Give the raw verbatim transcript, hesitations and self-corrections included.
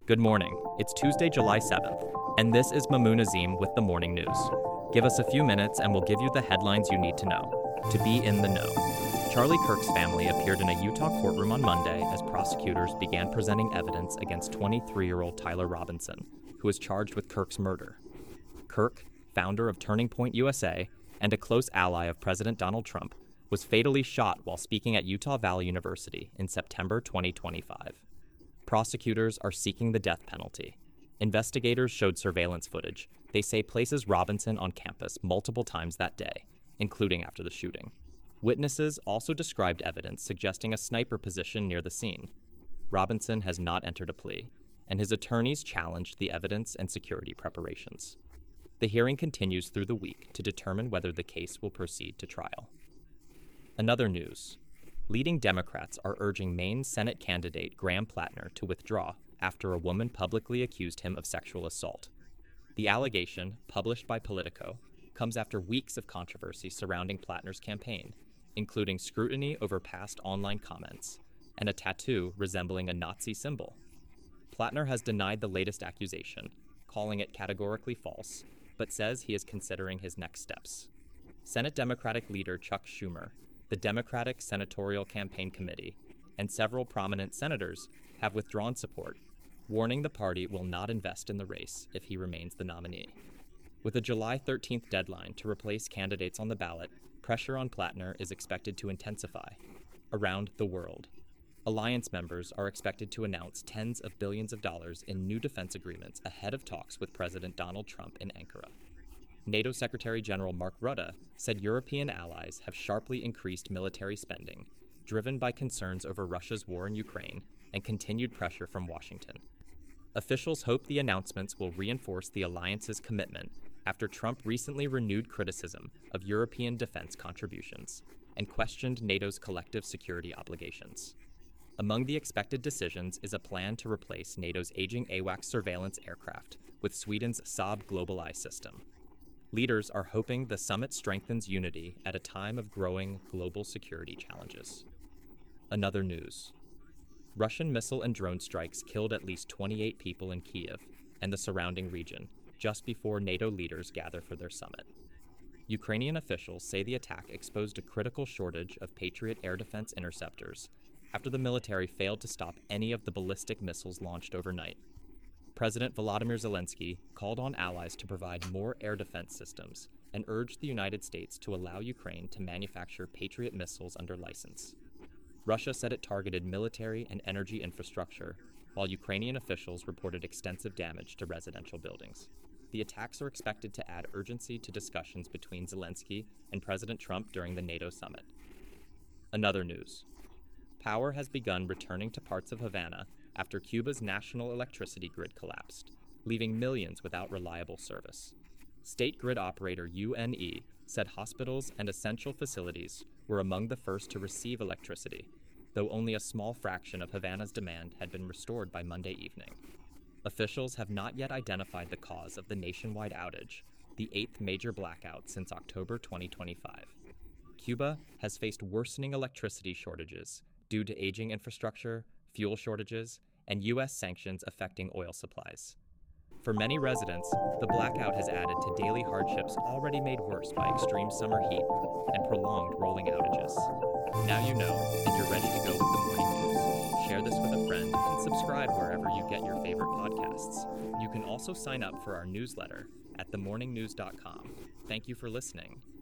Good morning. It's Tuesday, July seventh, and this is Mamoon Azim with the Morning News. Give us a few minutes and we'll give you the headlines you need to know to be in the know. Charlie Kirk's family appeared in a Utah courtroom on Monday as prosecutors began presenting evidence against twenty-three-year-old Tyler Robinson, who is charged with Kirk's murder. Kirk, founder of Turning Point U S A and a close ally of President Donald Trump, was fatally shot while speaking at Utah Valley University in September twenty twenty-five. Prosecutors are seeking the death penalty. Investigators showed surveillance footage they say places Robinson on campus multiple times that day, including after the shooting. Witnesses also described evidence suggesting a sniper position near the scene. Robinson has not entered a plea, and his attorneys challenged the evidence and security preparations. The hearing continues through the week to determine whether the case will proceed to trial. Another news. Leading Democrats are urging Maine Senate candidate Graham Plattner to withdraw after a woman publicly accused him of sexual assault. The allegation, published by Politico, comes after weeks of controversy surrounding Plattner's campaign, including scrutiny over past online comments and a tattoo resembling a Nazi symbol. Plattner has denied the latest accusation, calling it categorically false, but says he is considering his next steps. Senate Democratic leader Chuck Schumer, the Democratic Senatorial Campaign Committee, and several prominent senators have withdrawn support, warning the party will not invest in the race if he remains the nominee. With a July thirteenth deadline to replace candidates on the ballot, pressure on Plattner is expected to intensify. Around the world, alliance members are expected to announce tens of billions of dollars in new defense agreements ahead of talks with President Donald Trump in Ankara. NATO Secretary General Mark Rutte said European allies have sharply increased military spending, driven by concerns over Russia's war in Ukraine and continued pressure from Washington. Officials hope the announcements will reinforce the alliance's commitment after Trump recently renewed criticism of European defense contributions and questioned NATO's collective security obligations. Among the expected decisions is a plan to replace NATO's aging AWACS surveillance aircraft with Sweden's Saab GlobalEye system. Leaders are hoping the summit strengthens unity at a time of growing global security challenges. Another news. Russian missile and drone strikes killed at least twenty-eight people in Kyiv and the surrounding region just before NATO leaders gather for their summit. Ukrainian officials say the attack exposed a critical shortage of Patriot air defense interceptors after the military failed to stop any of the ballistic missiles launched overnight. President Volodymyr Zelensky called on allies to provide more air defense systems and urged the United States to allow Ukraine to manufacture Patriot missiles under license. Russia said it targeted military and energy infrastructure, while Ukrainian officials reported extensive damage to residential buildings. The attacks are expected to add urgency to discussions between Zelensky and President Trump during the NATO summit. Another news. Power has begun returning to parts of Havana after Cuba's national electricity grid collapsed, leaving millions without reliable service. State grid operator U N E said hospitals and essential facilities were among the first to receive electricity, though only a small fraction of Havana's demand had been restored by Monday evening. Officials have not yet identified the cause of the nationwide outage, the eighth major blackout since October twenty twenty-five. Cuba has faced worsening electricity shortages due to aging infrastructure, fuel shortages, and U S sanctions affecting oil supplies. For many residents, the blackout has added to daily hardships already made worse by extreme summer heat and prolonged rolling outages. Now you know, and you're ready to go with the morning news. Share this with a friend and subscribe wherever you get your favorite podcasts. You can also sign up for our newsletter at the morning news dot com. Thank you for listening.